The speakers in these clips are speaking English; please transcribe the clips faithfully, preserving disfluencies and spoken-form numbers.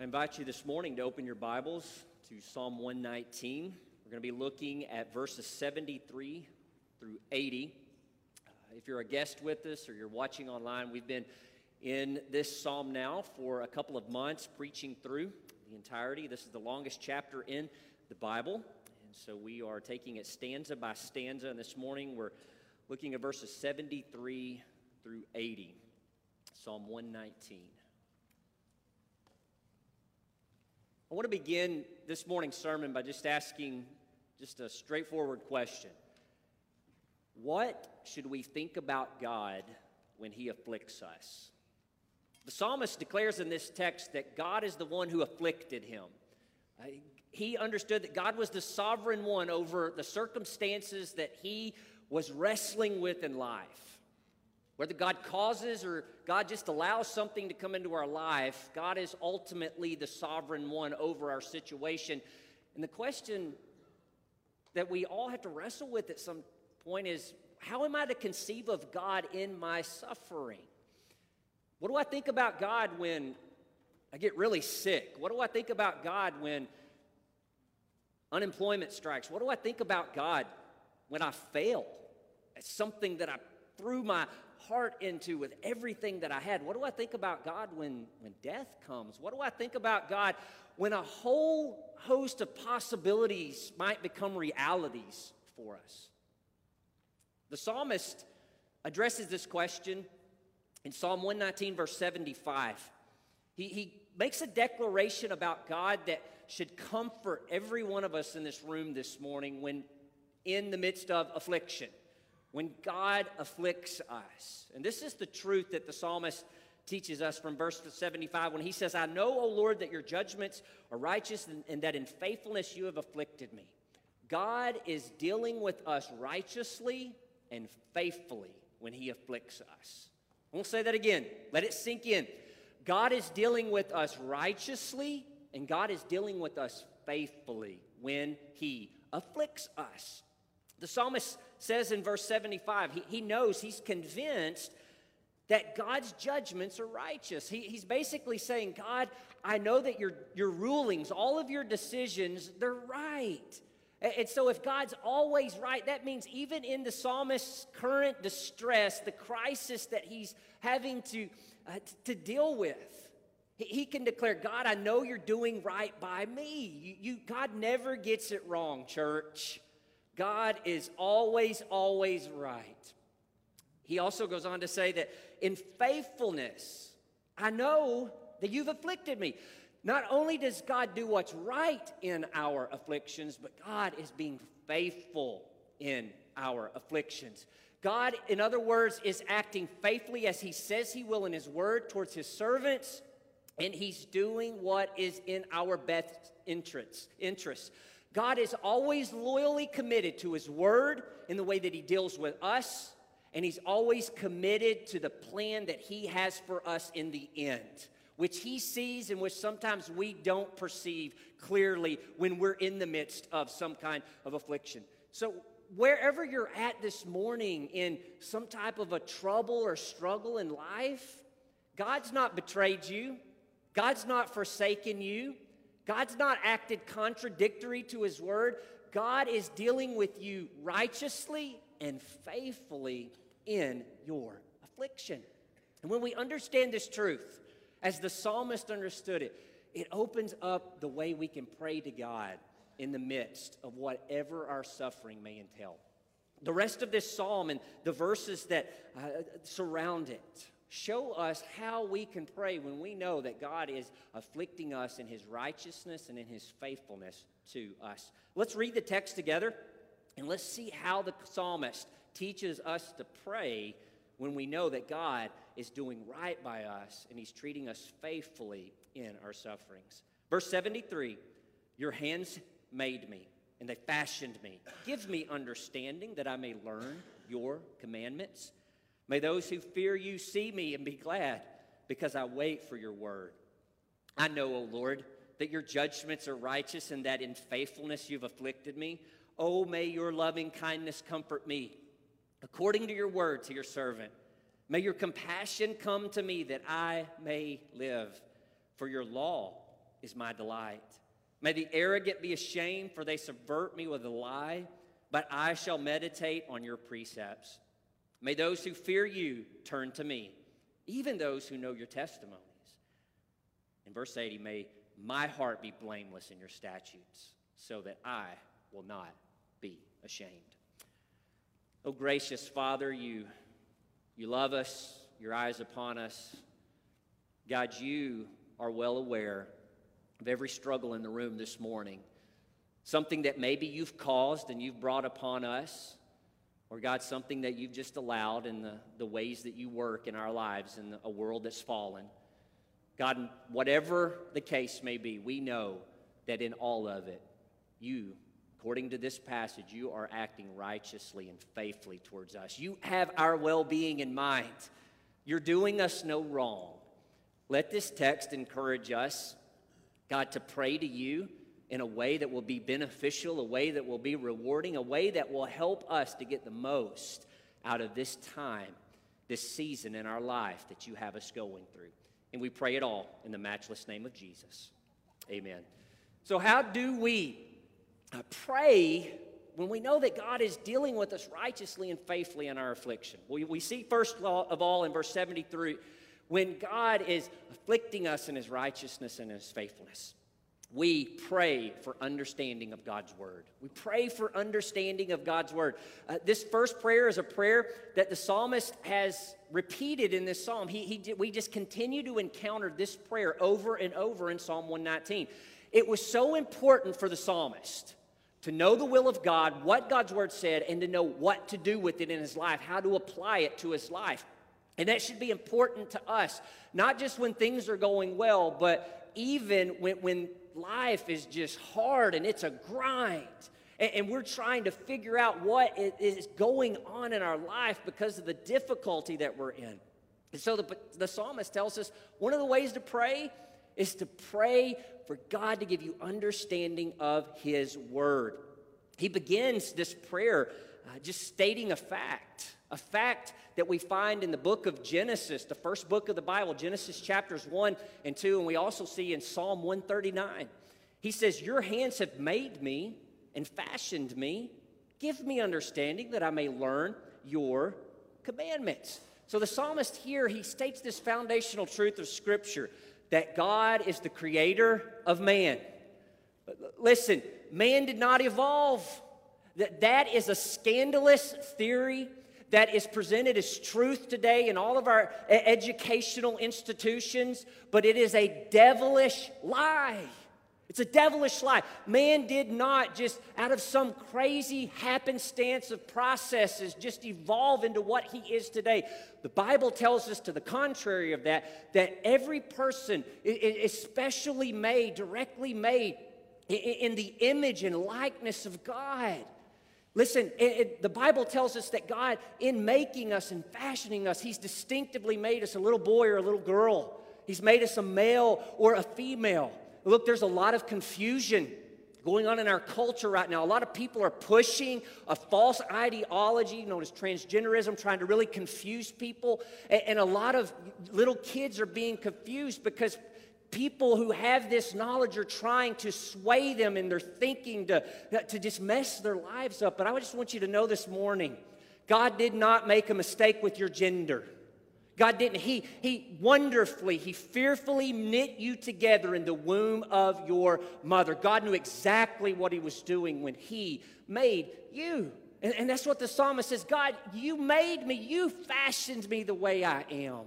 I invite you this morning to open your Bibles to Psalm one nineteen. We're going to be looking at verses seventy-three through eighty. Uh, if you're a guest with us or you're watching online, we've been in this psalm now for a couple of months, preaching through the entirety. This is the longest chapter in the Bible, and so we are taking it stanza by stanza, and this morning we're looking at verses seventy-three through eighty. Psalm one nineteen. I want to begin this morning's sermon by just asking just a straightforward question. What should we think about God when He afflicts us? The psalmist declares in this text that God is the one who afflicted him. Uh, he understood that God was the sovereign one over the circumstances that he was wrestling with in life. Whether God causes or God just allows something to come into our life, God is ultimately the sovereign one over our situation. And the question that we all have to wrestle with at some point is, how am I to conceive of God in my suffering? What do I think about God when I get really sick? What do I think about God when unemployment strikes? What do I think about God when I fail at something that I threw my heart into with everything that I had? What do I think about God when, when death comes? What do I think about God when a whole host of possibilities might become realities for us? The psalmist addresses this question in Psalm one nineteen, verse seventy-five. He, he makes a declaration about God that should comfort every one of us in this room this morning when in the midst of affliction. When God afflicts us. And this is the truth that the psalmist teaches us from verse seventy-five when he says, I know, O Lord, that your judgments are righteous and, and that in faithfulness you have afflicted me. God is dealing with us righteously and faithfully when He afflicts us. I won't say that again. Let it sink in. God is dealing with us righteously and God is dealing with us faithfully when He afflicts us. The psalmist says in verse seventy-five, he, he knows, he's convinced that God's judgments are righteous. He, he's basically saying, God, I know that your, your rulings, all of your decisions, they're right. And, and so if God's always right, that means even in the psalmist's current distress, the crisis that he's having to, uh, to deal with, he, he can declare, God, I know you're doing right by me. You, you, God never gets it wrong, church. God is always, always right. He also goes on to say that in faithfulness, I know that you've afflicted me. Not only does God do what's right in our afflictions, but God is being faithful in our afflictions. God, in other words, is acting faithfully as He says He will in His word towards His servants, and He's doing what is in our best interests. interests. God is always loyally committed to His word in the way that He deals with us, and He's always committed to the plan that He has for us in the end, which He sees and which sometimes we don't perceive clearly when we're in the midst of some kind of affliction. So wherever you're at this morning in some type of a trouble or struggle in life, God's not betrayed you. God's not forsaken you. God's not acted contradictory to His word. God is dealing with you righteously and faithfully in your affliction. And when we understand this truth, as the psalmist understood it, it opens up the way we can pray to God in the midst of whatever our suffering may entail. The rest of this psalm and the verses that uh, surround it show us how we can pray when we know that God is afflicting us in His righteousness and in His faithfulness to us. Let's read the text together, and let's see how the psalmist teaches us to pray when we know that God is doing right by us and He's treating us faithfully in our sufferings. Verse seventy-three, your hands made me, and they fashioned me. Give me understanding that I may learn your commandments. May those who fear you see me and be glad, because I wait for your word. I know, O Lord, that your judgments are righteous and that in faithfulness you've afflicted me. Oh, may your loving kindness comfort me, according to your word to your servant. May your compassion come to me that I may live. For your law is my delight. May the arrogant be ashamed, for they subvert me with a lie, but I shall meditate on your precepts. May those who fear you turn to me, even those who know your testimonies. In verse eighty, may my heart be blameless in your statutes, so that I will not be ashamed. Oh, gracious Father, you, you love us, your eyes upon us. God, you are well aware of every struggle in the room this morning, something that maybe you've caused and you've brought upon us, or God, something that you've just allowed in the, the ways that you work in our lives in a world that's fallen. God, whatever the case may be, we know that in all of it, you, according to this passage, you are acting righteously and faithfully towards us. You have our well-being in mind. You're doing us no wrong. Let this text encourage us, God, to pray to you in a way that will be beneficial, a way that will be rewarding, a way that will help us to get the most out of this time, this season in our life that you have us going through. And we pray it all in the matchless name of Jesus. Amen. So how do we uh, pray when we know that God is dealing with us righteously and faithfully in our affliction? We, we see first of all in verse seventy-three, when God is afflicting us in his righteousness and his faithfulness, we pray for understanding of God's word. We pray for understanding of God's word. Uh, this first prayer is a prayer that the psalmist has repeated in this psalm. He, he, we just continue to encounter this prayer over and over in Psalm one nineteen. It was so important for the psalmist to know the will of God, what God's word said, and to know what to do with it in his life, how to apply it to his life. And that should be important to us, not just when things are going well, but even when, when life is just hard and it's a grind. And, and we're trying to figure out what is going on in our life because of the difficulty that we're in. And so the, the psalmist tells us one of the ways to pray is to pray for God to give you understanding of his word. He begins this prayer uh, just stating a fact, a fact that we find in the book of Genesis, the first book of the Bible, Genesis chapters one and two, and we also see in Psalm one thirty-nine. He says, your hands have made me and fashioned me. Give me understanding that I may learn your commandments. So the psalmist here, he states this foundational truth of Scripture, that God is the creator of man. Listen, man did not evolve. That, that is a scandalous theory that is presented as truth today in all of our educational institutions, but it is a devilish lie. It's a devilish lie. Man did not just out of some crazy happenstance of processes just evolve into what he is today. The Bible tells us to the contrary of that, that every person is specially made, directly made in the image and likeness of God. Listen, it, it, the Bible tells us that God, in making us and fashioning us, he's distinctively made us a little boy or a little girl. He's made us a male or a female. Look, there's a lot of confusion going on in our culture right now. A lot of people are pushing a false ideology known as transgenderism, trying to really confuse people. And, and a lot of little kids are being confused because people who have this knowledge are trying to sway them in their thinking to, to just mess their lives up. But I just want you to know this morning, God did not make a mistake with your gender. God didn't. He, he wonderfully, he fearfully knit you together in the womb of your mother. God knew exactly what he was doing when he made you. And, and that's what the psalmist says, God, you made me. You fashioned me the way I am.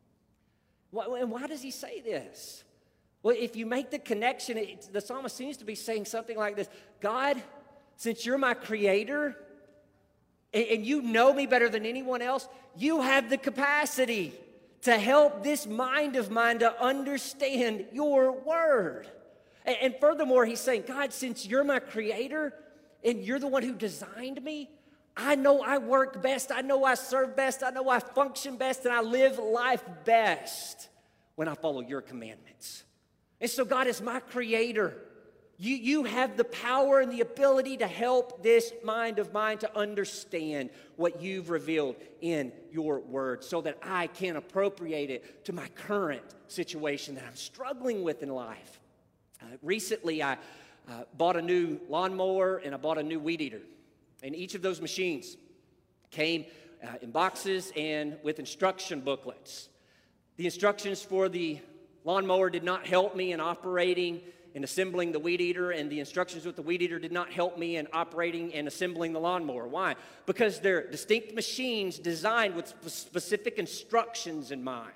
Why, and why does he say this? Well, if you make the connection, it, the psalmist seems to be saying something like this. God, since you're my creator, and, and you know me better than anyone else, you have the capacity to help this mind of mine to understand your word. And, and furthermore, he's saying, God, since you're my creator and you're the one who designed me, I know I work best, I know I serve best, I know I function best, and I live life best when I follow your commandments. And so God is my creator. You, you have the power and the ability to help this mind of mine to understand what you've revealed in your word so that I can appropriate it to my current situation that I'm struggling with in life. Uh, recently, I uh, bought a new lawnmower and I bought a new weed eater. And each of those machines came uh, in boxes and with instruction booklets. The instructions for the lawnmower did not help me in operating and assembling the weed eater, and the instructions with the weed eater did not help me in operating and assembling the lawnmower. Why? Because they're distinct machines designed with specific instructions in mind.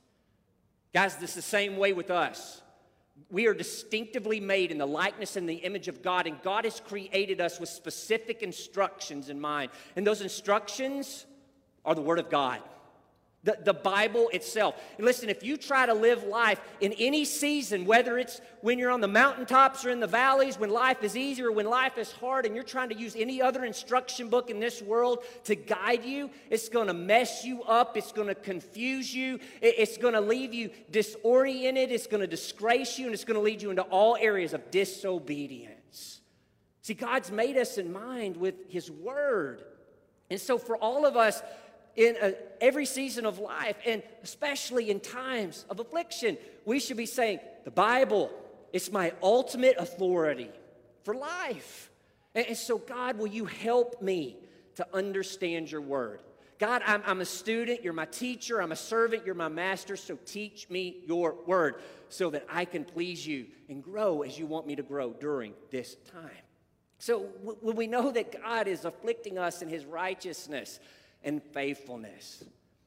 Guys, this is the same way with us. We are distinctively made in the likeness and the image of God, and God has created us with specific instructions in mind. And those instructions are the Word of God. The, the Bible itself. And listen, if you try to live life in any season, whether it's when you're on the mountaintops or in the valleys, when life is easy or when life is hard, and you're trying to use any other instruction book in this world to guide you, it's going to mess you up. It's going to confuse you. It, it's going to leave you disoriented. It's going to disgrace you, and it's going to lead you into all areas of disobedience. See, God's made us in mind with His Word. And so for all of us, in a, every season of life, and especially in times of affliction, we should be saying, the Bible is my ultimate authority for life. And, and so, God, will you help me to understand your word? God, I'm, I'm a student, you're my teacher, I'm a servant, you're my master, so teach me your word so that I can please you and grow as you want me to grow during this time. So when we know that God is afflicting us in his righteousness and faithfulness,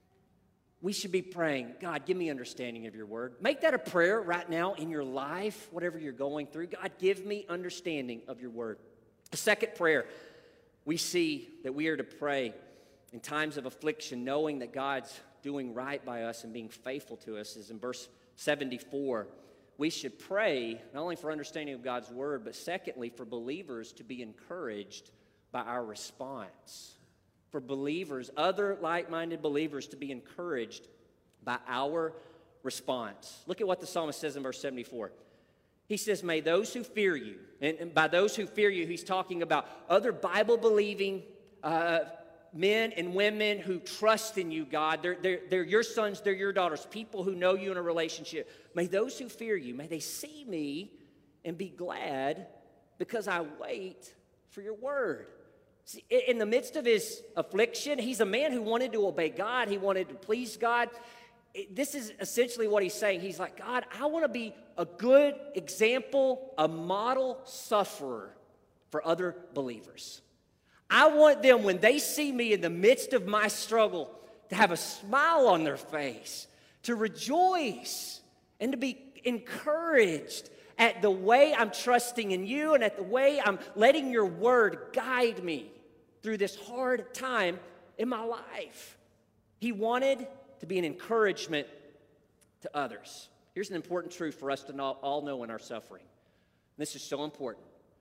we should be praying, God, give me understanding of your word. Make that a prayer right now in your life, whatever you're going through. God, give me understanding of your word. A second prayer we see that we are to pray in times of affliction, knowing that God's doing right by us and being faithful to us, is in verse seventy-four. We should pray not only for understanding of God's word, but secondly, for believers to be encouraged by our response. For believers, other like-minded believers, to be encouraged by our response. Look at what the psalmist says in verse seventy-four. He says, may those who fear you, and, and by those who fear you, he's talking about other Bible-believing uh, men and women who trust in you, God. They're, they're, they're your sons, they're your daughters, people who know you in a relationship. May those who fear you, may they see me and be glad because I wait for your word. See, in the midst of his affliction, he's a man who wanted to obey God. He wanted to please God. This is essentially what he's saying. He's like, God, I want to be a good example, a model sufferer for other believers. I want them, when they see me in the midst of my struggle, to have a smile on their face, to rejoice, and to be encouraged at the way I'm trusting in you and at the way I'm letting your word guide me through this hard time in my life. He wanted to be an encouragement to others. Here's an important truth for us to all know in our suffering. This is so important.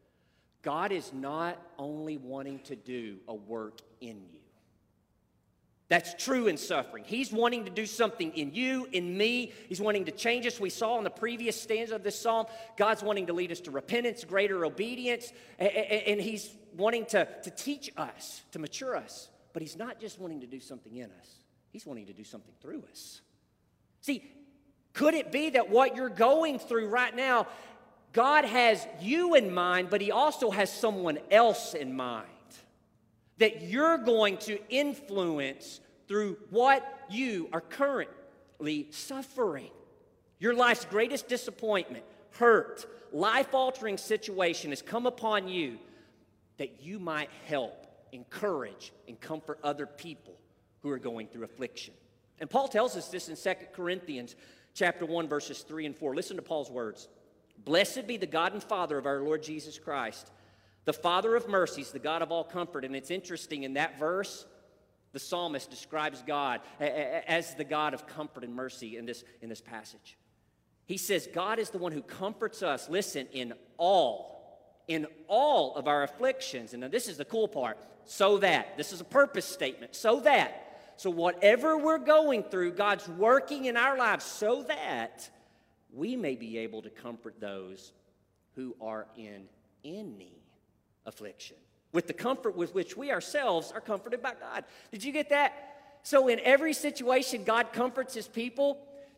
God is not only wanting to do a work in you. That's true in suffering. He's wanting to do something in you, in me. He's wanting to change us. We saw in the previous stanza of this psalm, God's wanting to lead us to repentance, greater obedience, and he's wanting to, to teach us, to mature us. But he's not just wanting to do something in us. He's wanting to do something through us. See, could it be that what you're going through right now, God has you in mind, but he also has someone else in mind that you're going to influence through what you are currently suffering? Your life's greatest disappointment, hurt, life-altering situation has come upon you that you might help, encourage, and comfort other people who are going through affliction. And Paul tells us this in Second Corinthians chapter one, verses three and four. Listen to Paul's words. Blessed be the God and Father of our Lord Jesus Christ, the Father of mercies, the God of all comfort. And it's interesting, in that verse, the psalmist describes God as the God of comfort and mercy in this, in this passage. He says God is the one who comforts us, listen, in all, in all of our afflictions. And now this is the cool part. So that, this is a purpose statement, so that, so whatever we're going through, God's working in our lives so that we may be able to comfort those who are in any affliction, with the comfort with which we ourselves are comforted by God. Did you get that? So in every situation, God comforts his people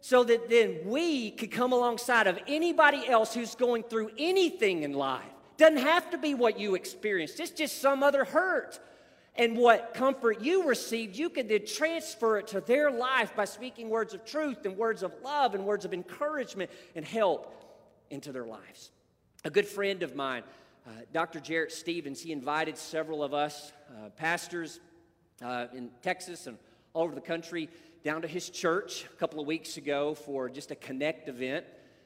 so that then we could come alongside of anybody else who's going through anything in life. Doesn't have to be what you experienced. It's just some other hurt. And what comfort you received, you could then transfer it to their life by speaking words of truth and words of love and words of encouragement and help into their lives. A good friend of mine, uh, Doctor Jarrett Stevens, he invited several of us, uh, pastors uh, in Texas and all over the country, down to his church a couple of weeks ago for just a Connect event.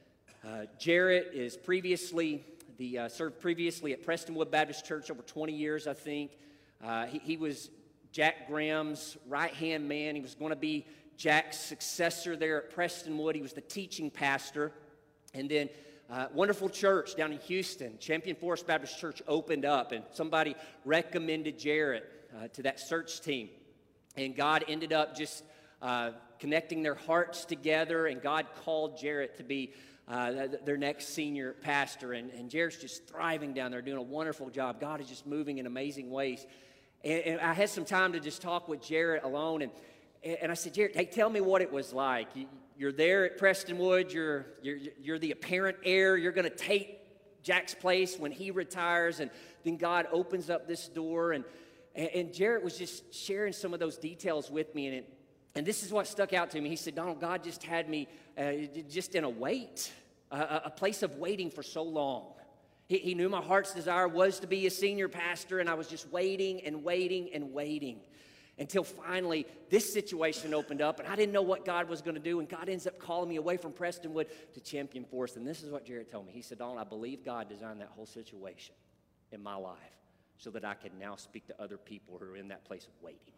Uh, Jarrett is previously, the, uh, served previously at Prestonwood Baptist Church over twenty years, I think. Uh, he, he was Jack Graham's right-hand man. He was going to be Jack's successor there at Prestonwood. He was the teaching pastor. And then uh, wonderful church down in Houston, Champion Forest Baptist Church, opened up, and somebody recommended Jarrett uh, to that search team. And God ended up just uh, connecting their hearts together, and God called Jarrett to be Uh, their next senior pastor, and, and Jarrett's just thriving down there, doing a wonderful job. God is just moving in amazing ways. And, and I had some time to just talk with Jarrett alone, and, and I said, Jarrett, hey, tell me what it was like. You, you're there at Prestonwood. You're, you're, you're the apparent heir. You're going to take Jack's place when he retires, and then God opens up this door. And, and, and Jarrett was just sharing some of those details with me, and it, and this is what stuck out to me. He said, Donald, God just had me uh, just in a wait. A, a place of waiting for so long. He, he knew my heart's desire was to be a senior pastor, and I was just waiting and waiting and waiting until finally this situation opened up, and I didn't know what God was going to do, and God ends up calling me away from Prestonwood to Champion Forest. And this is what Jarrett told me. He said, Donald, I believe God designed that whole situation in my life so that I can now speak to other people who are in that place of waiting.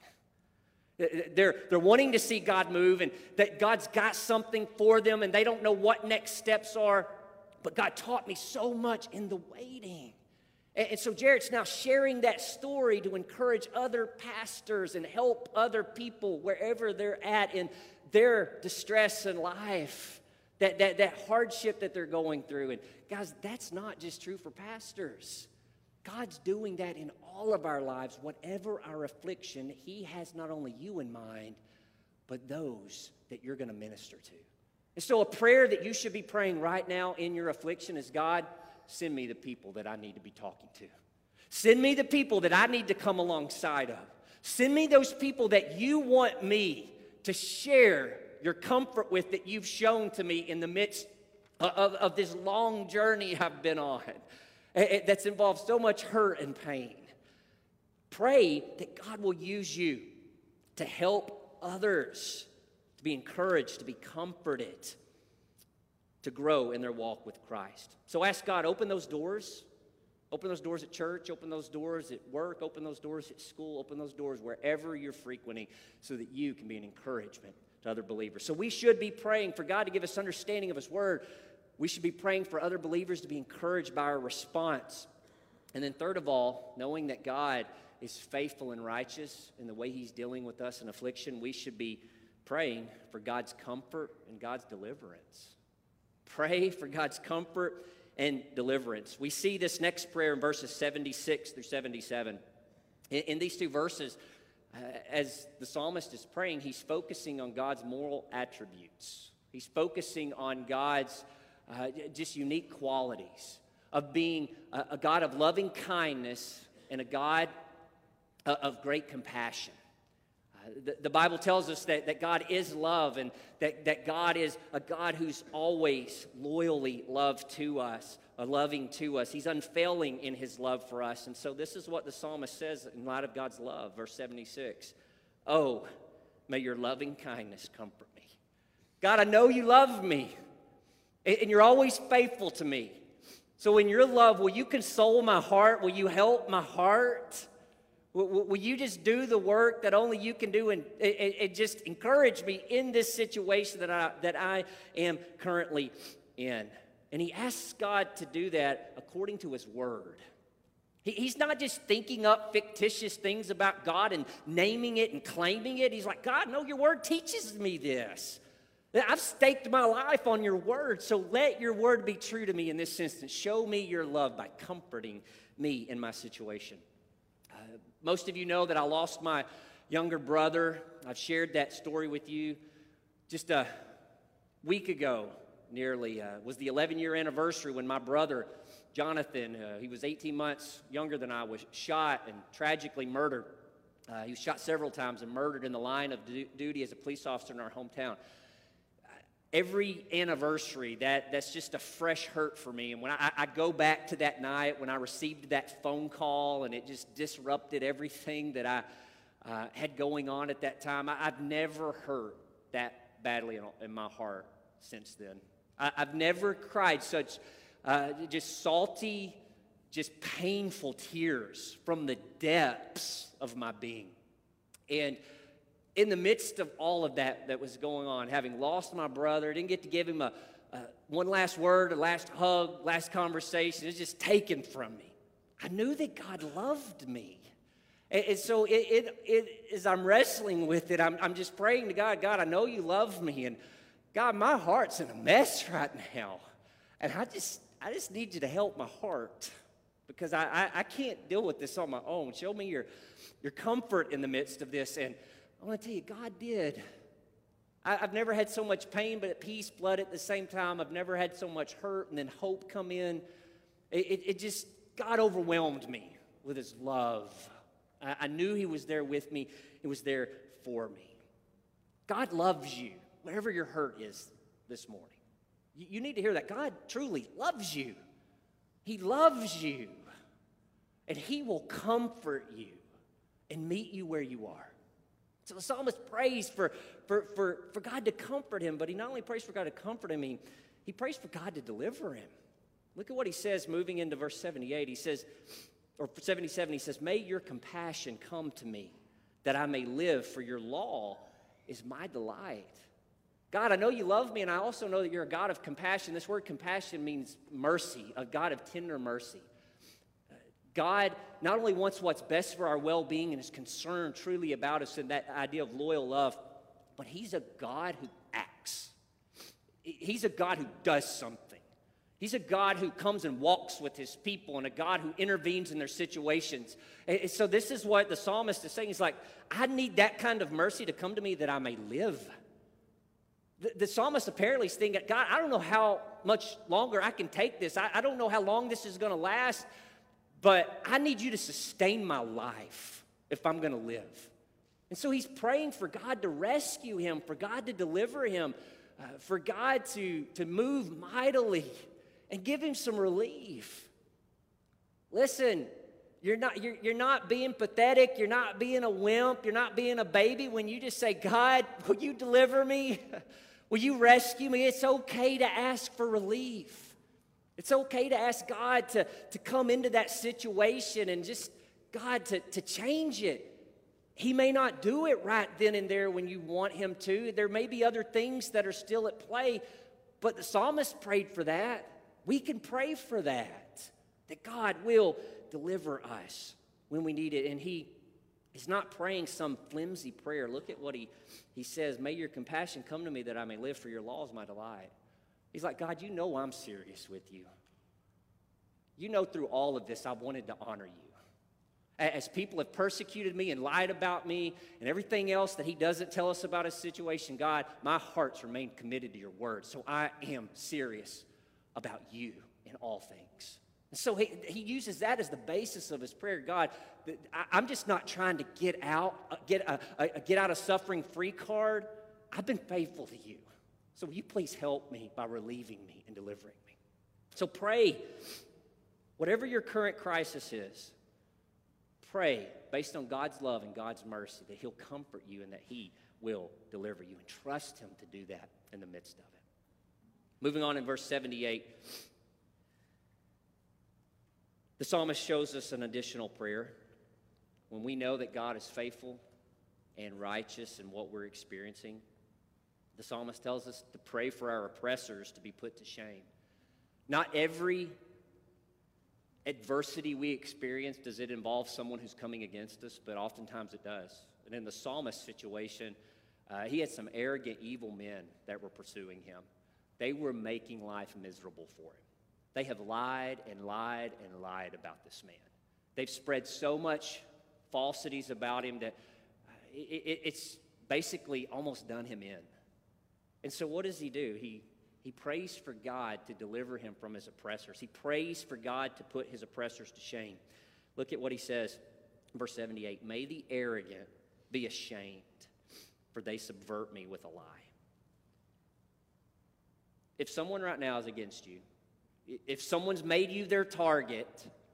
They're, they're wanting to see God move, and that God's got something for them, and they don't know what next steps are. But God taught me so much in the waiting. And, and so Jarrett's now sharing that story to encourage other pastors and help other people wherever they're at in their distress in life, that, that, that hardship that they're going through. And guys, that's not just true for pastors. God's doing that in all of our lives. Whatever our affliction, He has not only you in mind, but those that you're going to minister to. And so a prayer that you should be praying right now in your affliction is, God, send me the people that I need to be talking to. Send me the people that I need to come alongside of. Send me those people that you want me to share your comfort with, that you've shown to me in the midst of, of this long journey I've been on. That's involved so much hurt and pain. Pray that God will use you to help others, to be encouraged, to be comforted, to grow in their walk with Christ. So ask God, open those doors. Open those doors at church, open those doors at work, open those doors at school, open those doors wherever you're frequenting so that you can be an encouragement to other believers. So we should be praying for God to give us understanding of His Word. We should be praying for other believers to be encouraged by our response. And then third of all, knowing that God is faithful and righteous in the way He's dealing with us in affliction, we should be praying for God's comfort and God's deliverance. Pray for God's comfort and deliverance. We see this next prayer in verses seventy-six through seventy-seven. In, in these two verses, uh, as the psalmist is praying, he's focusing on God's moral attributes. He's focusing on God's Uh, just unique qualities of being a, a God of loving kindness and a God uh, of great compassion. Uh, the, the Bible tells us that, that God is love, and that, that God is a God who's always loyally loved to us, uh, loving to us. He's unfailing in His love for us. And so this is what the psalmist says in light of God's love, verse seventy-six. Oh, may your loving kindness comfort me. God, I know you love me. And you're always faithful to me. So in your love, will you console my heart? Will you help my heart? Will, will you just do the work that only you can do and, and, and just encourage me in this situation that I, that I am currently in? And he asks God to do that according to His Word. He, he's not just thinking up fictitious things about God and naming it and claiming it. He's like, God, no, your Word teaches me this. I've staked my life on your Word, so let your Word be true to me in this instance. Show me your love by comforting me in my situation. Uh, most of you know that I lost my younger brother. I've shared that story with you. Just a week ago, nearly, uh, was the eleven-year anniversary when my brother, Jonathan, uh, he was eighteen months younger than I, was shot and tragically murdered. Uh, he was shot several times and murdered in the line of du- duty as a police officer in our hometown. Every anniversary, that, that's just a fresh hurt for me. And when I, I go back to that night when I received that phone call and it just disrupted everything that I uh, had going on at that time, I, I've never hurt that badly in, in my heart since then. I, I've never cried such uh, just salty, just painful tears from the depths of my being. And in the midst of all of that that was going on, having lost my brother, didn't get to give him a, a one last word, a last hug, last conversation. It was just taken from me. I knew that God loved me. And, and so it, it, it, as I'm wrestling with it, I'm, I'm just praying to God, God, I know you love me. And God, my heart's in a mess right now. And I just, I just need you to help my heart because I, I, I can't deal with this on my own. Show me your, your comfort in the midst of this. And I want to tell you, God did. I, I've never had so much pain, but at peace, blood at the same time. I've never had so much hurt and then hope come in. It, it, it just, God overwhelmed me with his love. I, I knew he was there with me. He was there for me. God loves you, whatever your hurt is this morning. You, you need to hear that. God truly loves you. He loves you. And he will comfort you and meet you where you are. So the psalmist prays for, for, for, for God to comfort him, but he not only prays for God to comfort him, he, he prays for God to deliver him. Look at what he says moving into verse seventy-eight. He says, or seventy-seven, he says, may your compassion come to me that I may live, for your law is my delight. God, I know you love me, and I also know that you're a God of compassion. This word compassion means mercy, a God of tender mercy. God not only wants what's best for our well-being and is concerned truly about us in that idea of loyal love, but he's a God who acts. He's a God who does something. He's a God who comes and walks with his people and a God who intervenes in their situations. And so this is what the psalmist is saying. He's like, I need that kind of mercy to come to me that I may live. The, the psalmist apparently is thinking, God, I don't know how much longer I can take this. I, I don't know how long this is going to last. But I need you to sustain my life if I'm going to live. And so he's praying for God to rescue him, for God to deliver him, uh, for God to, to move mightily and give him some relief. Listen, you're not, you're, you're not being pathetic. You're not being a wimp. You're not being a baby when you just say, God, will you deliver me? Will you rescue me? It's okay to ask for relief. It's okay to ask God to, to come into that situation and just, God, to, to change it. He may not do it right then and there when you want him to. There may be other things that are still at play, but the psalmist prayed for that. We can pray for that, that God will deliver us when we need it. And he is not praying some flimsy prayer. Look at what he, he says, may your compassion come to me that I may live, for your law is my delight. He's like, God, you know I'm serious with you. You know through all of this I wanted to honor you. As people have persecuted me and lied about me and everything else that he doesn't tell us about his situation, God, my heart's remained committed to your word. So I am serious about you in all things. And so he, he uses that as the basis of his prayer. God, I, I'm just not trying to get out, get a, a get out of suffering free card. I've been faithful to you. So will you please help me by relieving me and delivering me? So pray, whatever your current crisis is, pray based on God's love and God's mercy that he'll comfort you and that he will deliver you. And trust him to do that in the midst of it. Moving on in verse seventy-eight, the psalmist shows us an additional prayer. When we know that God is faithful and righteous in what we're experiencing, the psalmist tells us to pray for our oppressors to be put to shame. Not every adversity we experience does it involve someone who's coming against us, but oftentimes it does. And in the psalmist's situation, uh, he had some arrogant, evil men that were pursuing him. They were making life miserable for him. They have lied and lied and lied about this man. They've spread so much falsities about him that it, it, it's basically almost done him in. And so what does he do? He, he prays for God to deliver him from his oppressors. He prays for God to put his oppressors to shame. Look at what he says in verse seventy-eight. May the arrogant be ashamed, for they subvert me with a lie. If someone right now is against you, if someone's made you their target,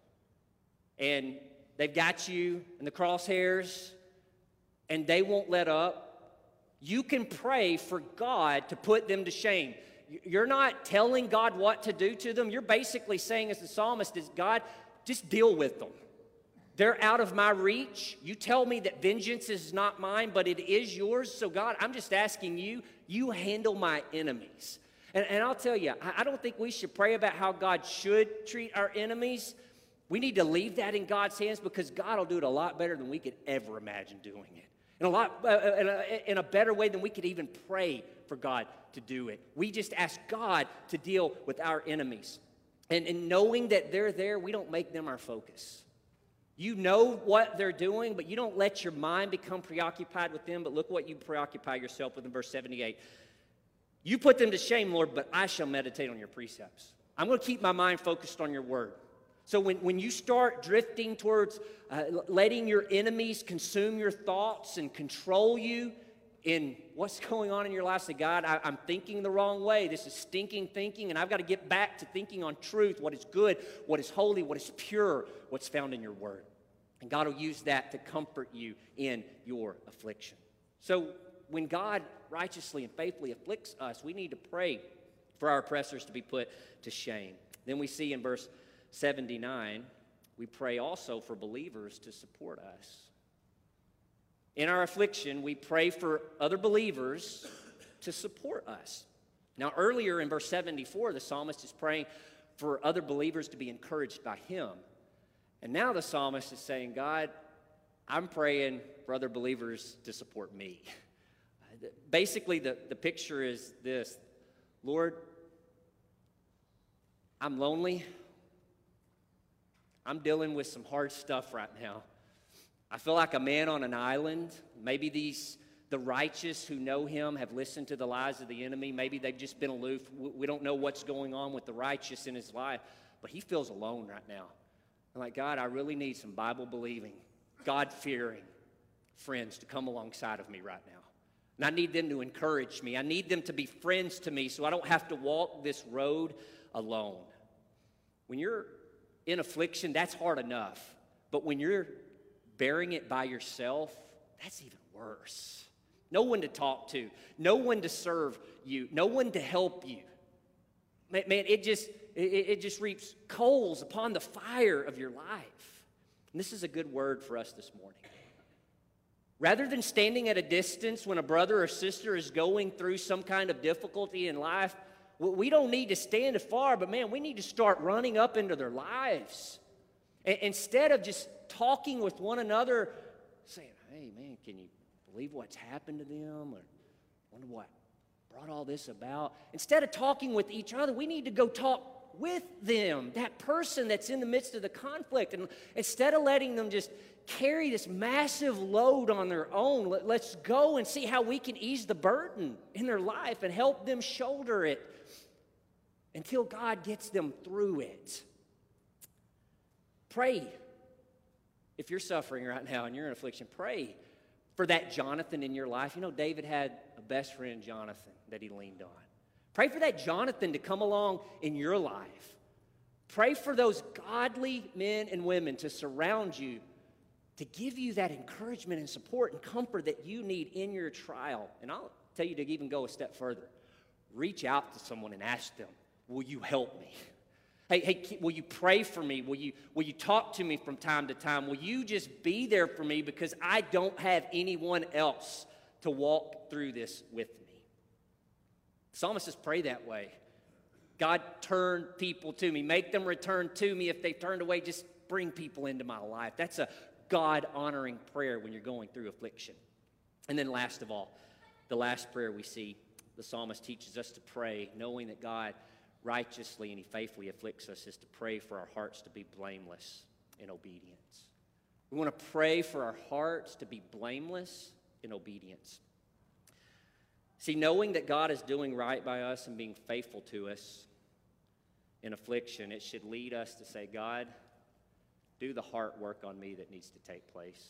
and they've got you in the crosshairs, and they won't let up, you can pray for God to put them to shame. You're not telling God what to do to them. You're basically saying, as the psalmist is, God, just deal with them. They're out of my reach. You tell me that vengeance is not mine, but it is yours. So God, I'm just asking you, you handle my enemies. And, and I'll tell you, I, I don't think we should pray about how God should treat our enemies. We need to leave that in God's hands, because God will do it a lot better than we could ever imagine doing it. In a lot, uh, in, a, in a better way than we could even pray for God to do it. We just ask God to deal with our enemies. And, and knowing that they're there, we don't make them our focus. You know what they're doing, but you don't let your mind become preoccupied with them. But look what you preoccupy yourself with in verse seventy-eight. You put them to shame, Lord, but I shall meditate on your precepts. I'm going to keep my mind focused on your word. So when, when you start drifting towards uh, letting your enemies consume your thoughts and control you in what's going on in your life, say, God, I, I'm thinking the wrong way. This is stinking thinking, and I've got to get back to thinking on truth, what is good, what is holy, what is pure, what's found in your word. And God will use that to comfort you in your affliction. So when God righteously and faithfully afflicts us, we need to pray for our oppressors to be put to shame. Then we see in verse seventy-nine, we pray also for believers to support us. In our affliction, we pray for other believers to support us. Now, earlier in verse seventy-four, the psalmist is praying for other believers to be encouraged by him. And now the psalmist is saying, God, I'm praying for other believers to support me. Basically, the, the picture is this. Lord, I'm lonely. I'm dealing with some hard stuff right now. I feel like a man on an island. Maybe these, the righteous who know him have listened to the lies of the enemy. Maybe they've just been aloof. We don't know what's going on with the righteous in his life. But he feels alone right now. I'm like, God, I really need some Bible-believing, God-fearing friends to come alongside of me right now. And I need them to encourage me. I need them to be friends to me so I don't have to walk this road alone. When you're in affliction, that's hard enough. But when you're bearing it by yourself, that's even worse. No one to talk to. No one to serve you. No one to help you. Man, man it just it, it just reaps coals upon the fire of your life. And this is a good word for us this morning. Rather than standing at a distance when a brother or sister is going through some kind of difficulty in life, we don't need to stand afar, but man, we need to start running up into their lives. And instead of just talking with one another, saying, hey man, can you believe what's happened to them? Or wonder what brought all this about? Instead of talking with each other, we need to go talk with them, that person that's in the midst of the conflict. And instead of letting them just carry this massive load on their own, let, let's go and see how we can ease the burden in their life and help them shoulder it until God gets them through it. Pray. If you're suffering right now and you're in affliction, pray for that Jonathan in your life. You know, David had a best friend, Jonathan, that he leaned on. Pray for that Jonathan to come along in your life. Pray for those godly men and women to surround you, to give you that encouragement and support and comfort that you need in your trial. And I'll tell you to even go a step further. Reach out to someone and ask them, will you help me? Hey, hey, will you pray for me? Will you, will you talk to me from time to time? Will you just be there for me because I don't have anyone else to walk through this with me? Psalmists pray that way. God, turn people to me. Make them return to me. If they've turned away, just bring people into my life. That's a God-honoring prayer when you're going through affliction. And then last of all, the last prayer we see, the psalmist teaches us to pray, knowing that God righteously and he faithfully afflicts us, is to pray for our hearts to be blameless in obedience. We want to pray for our hearts to be blameless in obedience. See, knowing that God is doing right by us and being faithful to us in affliction, it should lead us to say, God, do the heart work on me that needs to take place.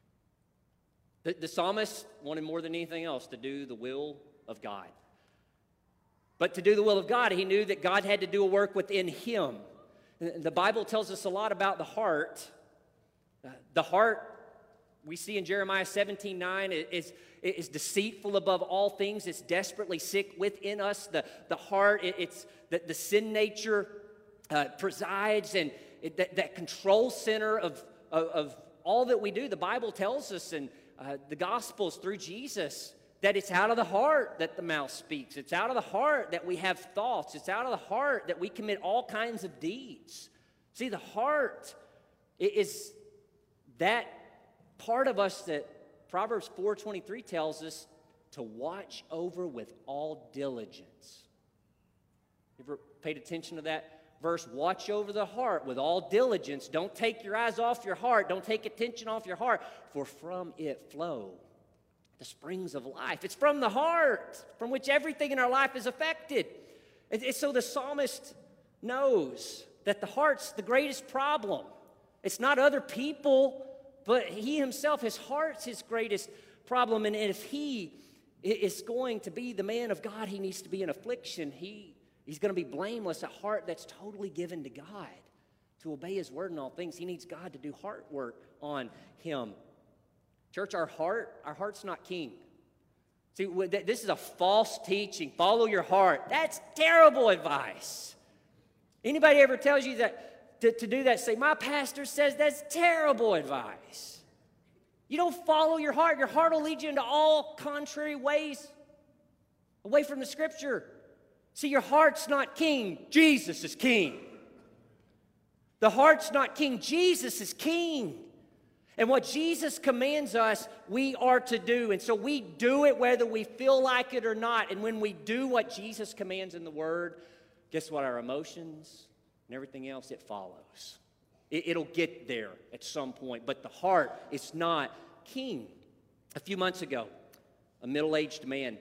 The, the psalmist wanted more than anything else to do the will of God. But to do the will of God, he knew that God had to do a work within him. The Bible tells us a lot about the heart. Uh, the heart, we see in Jeremiah seventeen nine, is, is deceitful above all things. It's desperately sick within us. The, the heart, it, it's the, the sin nature uh, presides, and it, that, that control center of, of, of all that we do. The Bible tells us in uh, the Gospels through Jesus that it's out of the heart that the mouth speaks. It's out of the heart that we have thoughts. It's out of the heart that we commit all kinds of deeds. See, the heart is that part of us that Proverbs four twenty-three tells us to watch over with all diligence. You ever paid attention to that verse? Watch over the heart with all diligence. Don't take your eyes off your heart. Don't take attention off your heart, for from it flow the springs of life. It's from the heart from which everything in our life is affected. And so the psalmist knows that the heart's the greatest problem. It's not other people, but he himself, his heart's his greatest problem. And if he is going to be the man of God, he needs to be in affliction. He, he's going to be blameless, a heart that's totally given to God, to obey his word in all things. He needs God to do heart work on him. Church, our heart, our heart's not king. See, this is a false teaching. Follow your heart. That's terrible advice. Anybody ever tells you that to, to do that, say, my pastor says that's terrible advice. You don't follow your heart. Your heart will lead you into all contrary ways, away from the Scripture. See, your heart's not king. Jesus is king. The heart's not king. Jesus is king. And what Jesus commands us, we are to do. And so we do it whether we feel like it or not. And when we do what Jesus commands in the Word, guess what? Our emotions and everything else, it follows. It, it'll get there at some point. But the heart is not king. A few months ago, a middle-aged man,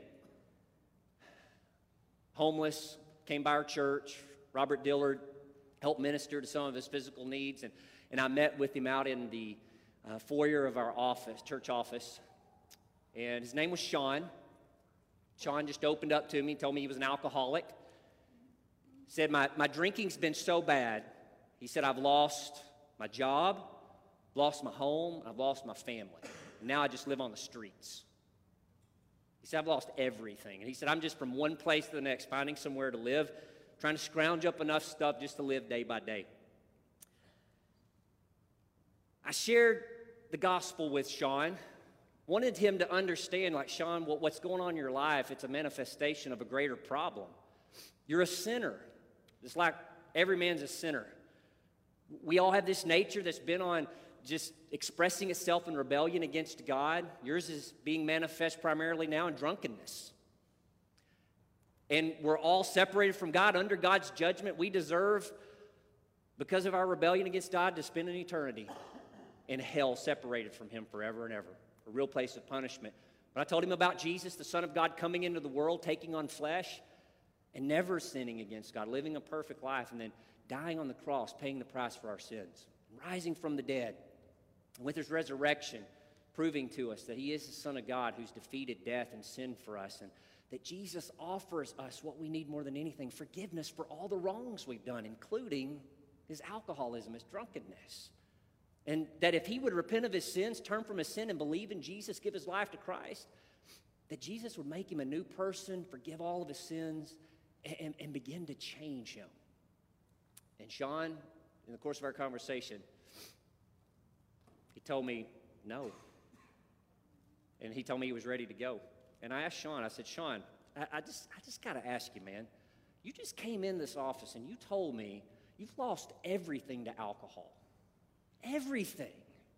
homeless, came by our church. Robert Dillard helped minister to some of his physical needs. And, and I met with him out in the Uh, foyer of our office, church office, and his name was Sean. Sean just opened up to me, told me he was an alcoholic. Said, my, my drinking's been so bad. He said, I've lost my job, lost my home, I've lost my family. And now I just live on the streets. He said, I've lost everything. And he said, I'm just from one place to the next, finding somewhere to live, trying to scrounge up enough stuff just to live day by day. I shared the gospel with Sean, wanted him to understand, like, Sean, what, what's going on in your life, it's a manifestation of a greater problem. You're a sinner. It's like every man's a sinner. We all have this nature that's been on just expressing itself in rebellion against God. Yours is being manifest primarily now in drunkenness. And we're all separated from God under God's judgment. We deserve, because of our rebellion against God, to spend an eternity in hell, separated from him forever and ever, a real place of punishment. But I told him about Jesus, the Son of God, coming into the world, taking on flesh, and never sinning against God, living a perfect life, and then dying on the cross, paying the price for our sins, rising from the dead, and with his resurrection, proving to us that he is the Son of God who's defeated death and sin for us, and that Jesus offers us what we need more than anything, forgiveness for all the wrongs we've done, including his alcoholism, his drunkenness. And that if he would repent of his sins, turn from his sin, and believe in Jesus, give his life to Christ, that Jesus would make him a new person, forgive all of his sins, and, and begin to change him. And Sean, in the course of our conversation, he told me no. And he told me he was ready to go. And I asked Sean, I said, Sean, I, I just, I just got to ask you, man. You just came in this office and you told me you've lost everything to alcohol. Everything.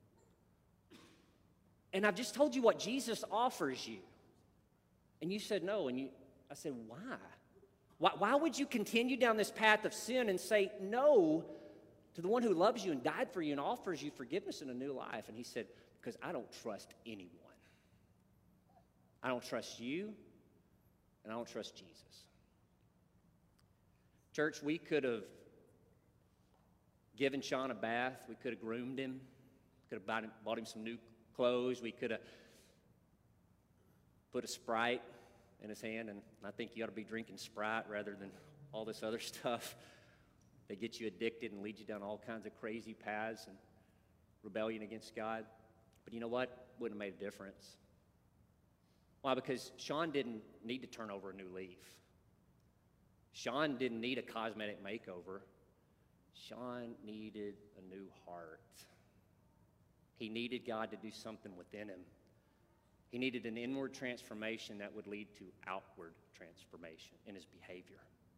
And I've just told you what Jesus offers you. And you said no. And you, I said, why? why? Why would you continue down this path of sin and say no to the one who loves you and died for you and offers you forgiveness and a new life? And he said, because I don't trust anyone. I don't trust you. and I don't trust Jesus. Church, we could have given Sean a bath. We could have groomed him. Could have bought him, bought him some new clothes. We could have put a Sprite in his hand, and I think you ought to be drinking Sprite rather than all this other stuff that gets you addicted and leads you down all kinds of crazy paths and rebellion against God. But you know what? Wouldn't have made a difference. Why? Because Sean didn't need to turn over a new leaf. Sean didn't need a cosmetic makeover. Sean needed a new heart. He needed God to do something within him. He needed an inward transformation that would lead to outward transformation in his behavior.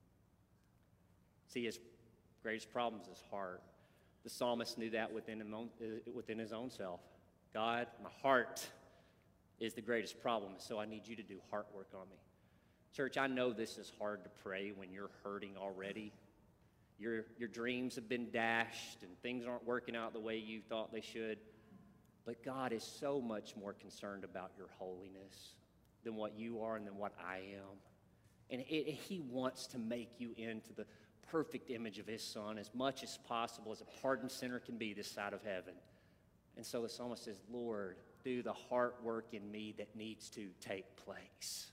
See, his greatest problem is his heart. The psalmist knew that within him, within his own self. God, my heart is the greatest problem, so I need you to do heart work on me. Church, I know this is hard to pray when you're hurting already. Your, your dreams have been dashed and things aren't working out the way you thought they should. But God is so much more concerned about your holiness than what you are and than what I am. And it, He wants to make you into the perfect image of His Son as much as possible, as a pardoned sinner can be this side of heaven. And so the psalmist says, Lord, do the heart work in me that needs to take place.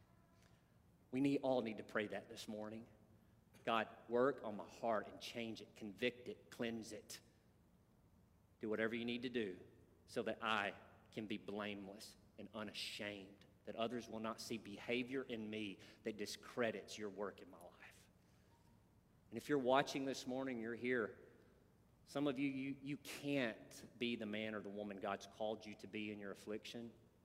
We need, all need to pray that this morning. God, work on my heart and change it, convict it, cleanse it. Do whatever you need to do so that I can be blameless and unashamed, that others will not see behavior in me that discredits your work in my life. And if you're watching this morning, you're here, some of you, you, you can't be the man or the woman God's called you to be in your affliction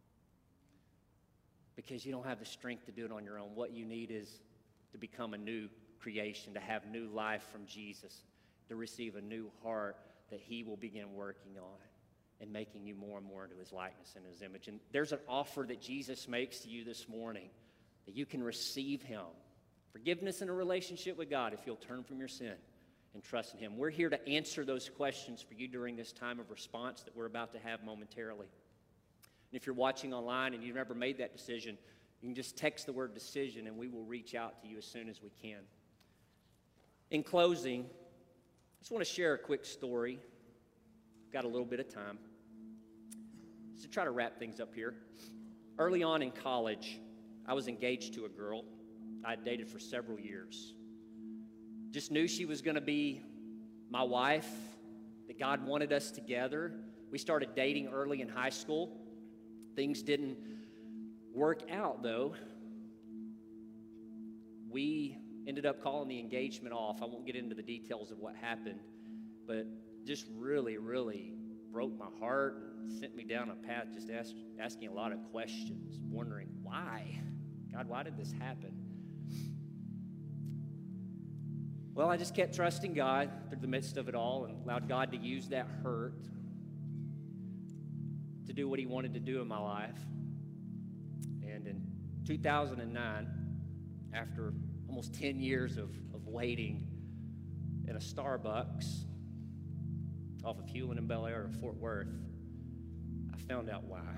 because you don't have the strength to do it on your own. What you need is to become a new creation, to have new life from Jesus, to receive a new heart that He will begin working on and making you more and more into His likeness and His image. And there's an offer that Jesus makes to you this morning that you can receive Him. Forgiveness and a relationship with God if you'll turn from your sin and trust in Him. We're here to answer those questions for you during this time of response that we're about to have momentarily. And if you're watching online and you've never made that decision, you can just text the word decision and we will reach out to you as soon as we can. In closing, I just want to share a quick story. I've got a little bit of time. Just to try to wrap things up here. Early on in college, I was engaged to a girl I had dated for several years. Just knew she was going to be my wife, that God wanted us together. We started dating early in high school. Things didn't work out, though. We ended up calling the engagement off. I won't get into the details of what happened, but just really, really broke my heart and sent me down a path just ask, asking a lot of questions, wondering why. God, why did this happen? Well, I just kept trusting God through the midst of it all and allowed God to use that hurt to do what He wanted to do in my life. And in two thousand nine, after almost ten years of, of waiting in a Starbucks off of Hewlin and Bel Air in Fort Worth, I found out why.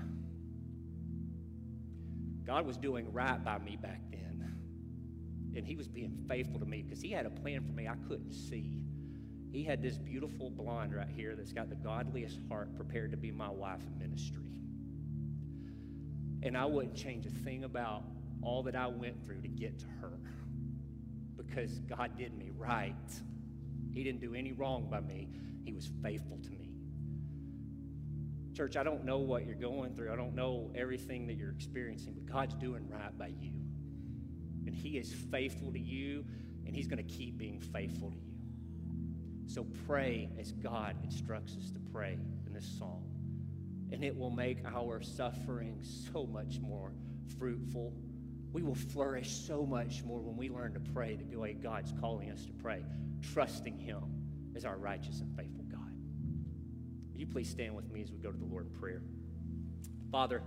God was doing right by me back then. And He was being faithful to me because He had a plan for me I couldn't see. He had this beautiful blonde right here that's got the godliest heart prepared to be my wife in ministry. And I wouldn't change a thing about all that I went through to get to her because God did me right. He didn't do any wrong by me. He was faithful to me. Church, I don't know what you're going through. I don't know everything that you're experiencing, but God's doing right by you. And He is faithful to you, and He's going to keep being faithful to you. So pray as God instructs us to pray in this psalm. And it will make our suffering so much more fruitful. We will flourish so much more when we learn to pray the way God's calling us to pray, trusting Him as our righteous and faithful God. Will you please stand with me as we go to the Lord in prayer? Father,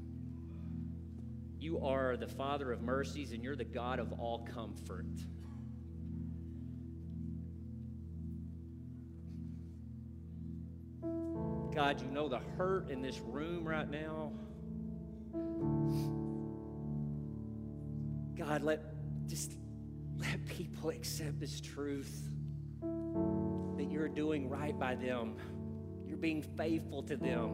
You are the Father of mercies, and You're the God of all comfort. God, You know the hurt in this room right now. God, let just let people accept this truth that you're doing right by them. You're being faithful to them.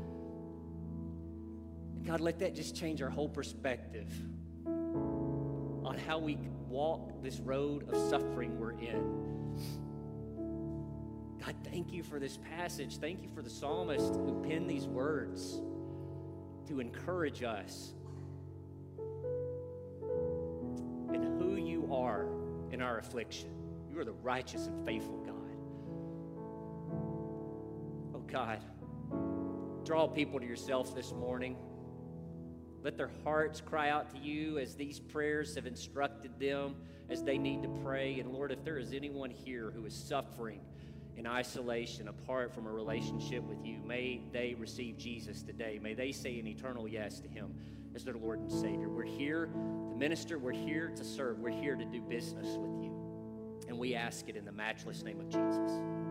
And God, let that just change our whole perspective on how we walk this road of suffering we're in. God, thank you for this passage. Thank you for the psalmist who penned these words to encourage us in who you are in our affliction. You are the righteous and faithful God. Oh God, draw people to yourself this morning. Let their hearts cry out to you as these prayers have instructed them as they need to pray. And Lord, if there is anyone here who is suffering in isolation apart from a relationship with you, may they receive Jesus today. May they say an eternal yes to him as their Lord and Savior. We're here to minister. We're here to serve. We're here to do business with you. And we ask it in the matchless name of Jesus.